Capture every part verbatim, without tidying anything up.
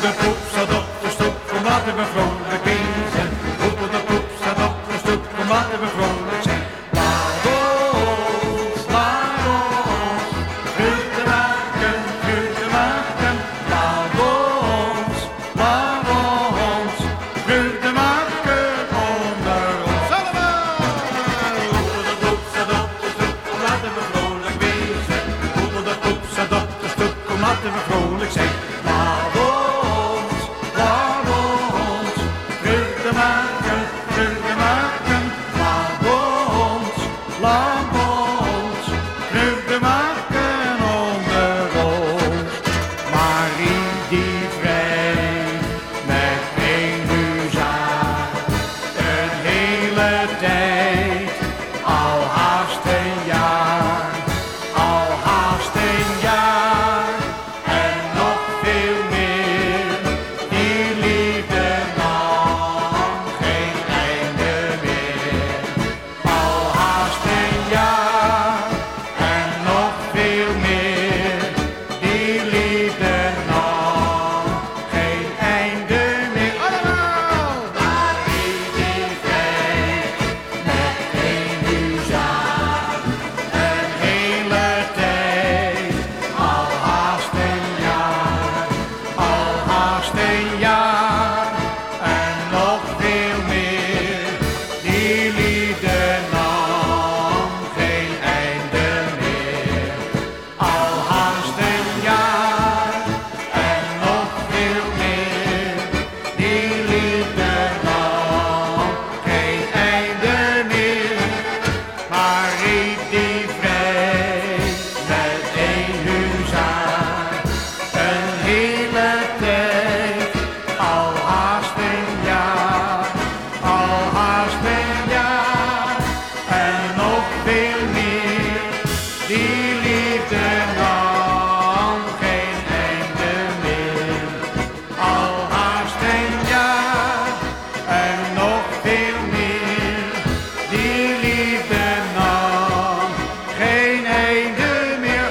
de poep zat op de stoep, kom laten we vrolijk wezen. Hoepel de poep zat op de stoep, kom laten we vrolijk zijn. Laat ons, laat ons, vreugde maken, vreugde maken. Laat ons, laat ons, vreugde maken onder ons allemaal. Hoepel de poep zat op de stoep, kom laten we vrolijk wezen. Hoepel de poep zat op de stoep, kom laten we vrolijk zijn. Laat ons, laat ons, vreugde maken, vreugde maken. Laat ons, laat ons, vreugde maken onder ons. Marie die vrij met een huzaar, een hele tijd, al haast een jaar, al haast een jaar. En nog veel meer, die liefde nam geen einde meer. Al haast een jaar, en nog veel meer, die liefde nam geen einde meer. Allemaal! Marie die vrij met een huzaar, een hele tijd, al haast een jaar, al haast een jaar, en nog veel meer, die liefde nam geen einde meer. Al haast een jaar, en nog veel meer, die liefde nam geen einde meer. Marie die vrij met een huzaar, een hele tijd, al haast een jaar, al haast een jaar, en nog veel meer, die liefde nam geen einde meer. Al haast een jaar, en nog veel meer, die liefde nam geen einde meer.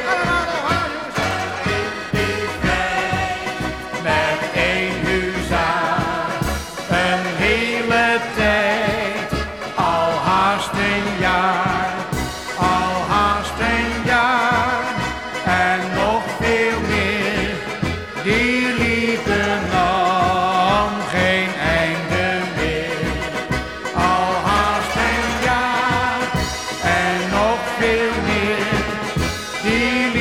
Die vrij met een huzaar, een hele tijd, al haast een jaar, al haast een jaar, en nog veel meer, die liefde nam geen einde meer. Al haast een jaar, en nog veel meer, die